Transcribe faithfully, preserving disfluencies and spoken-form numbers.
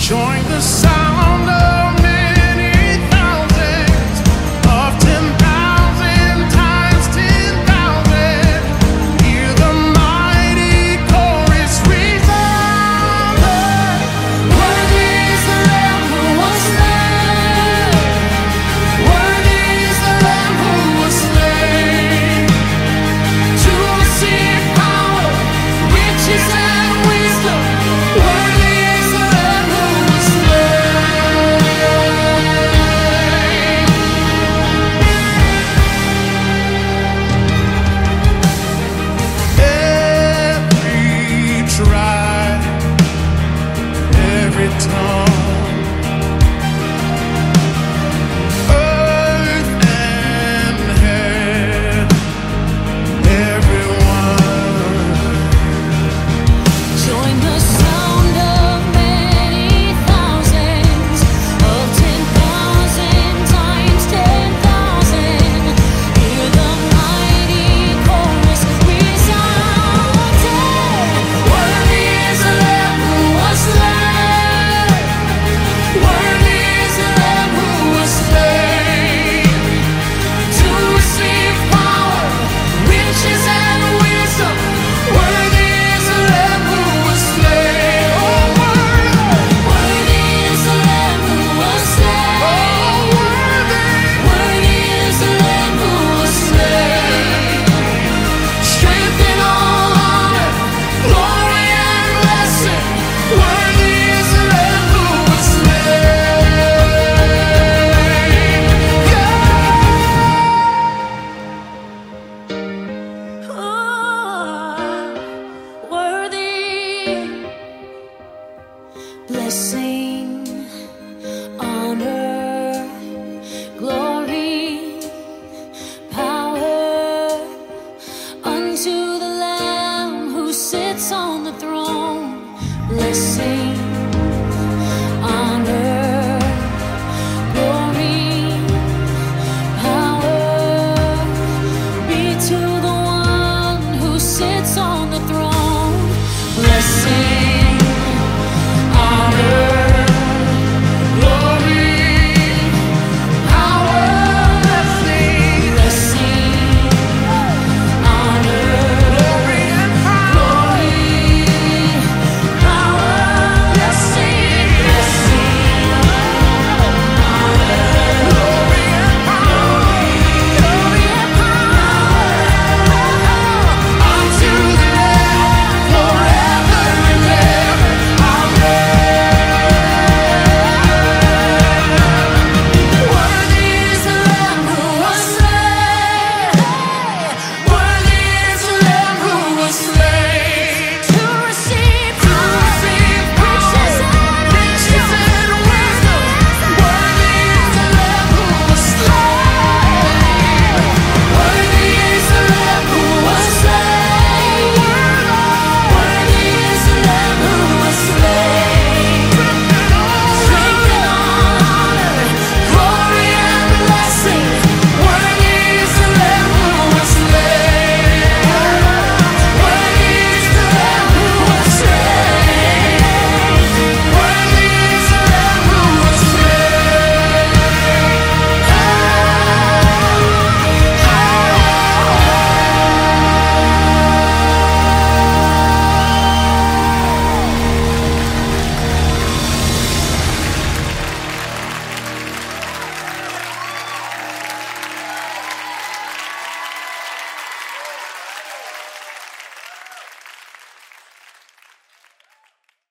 Join the sound of many thousands, of ten thousand times ten thousand. Hear the mighty chorus resound. Worthy is the Lamb who was slain. Worthy is the Lamb who was slain to receive power, riches, and wisdom. Worthy is the Lamb who was slain. Every tribe, every tongue, earth and heaven, everyone. Join the sound of many thousands, of ten thousand times ten thousand. Hear the mighty chorus resounding. Worthy is the Lamb who was slain. Worthy is the Lamb who was slain to receive power, riches, and wisdom. Worthy is the Lamb who was slain. Oh, worthy. Worthy is the Lamb who was slain. Oh, worthy. Worthy is the Lamb who was slain. Strength and all honor, glory and blessing. Worthy is the Lamb who was slain. Yeah. Oh, worthy. Blessing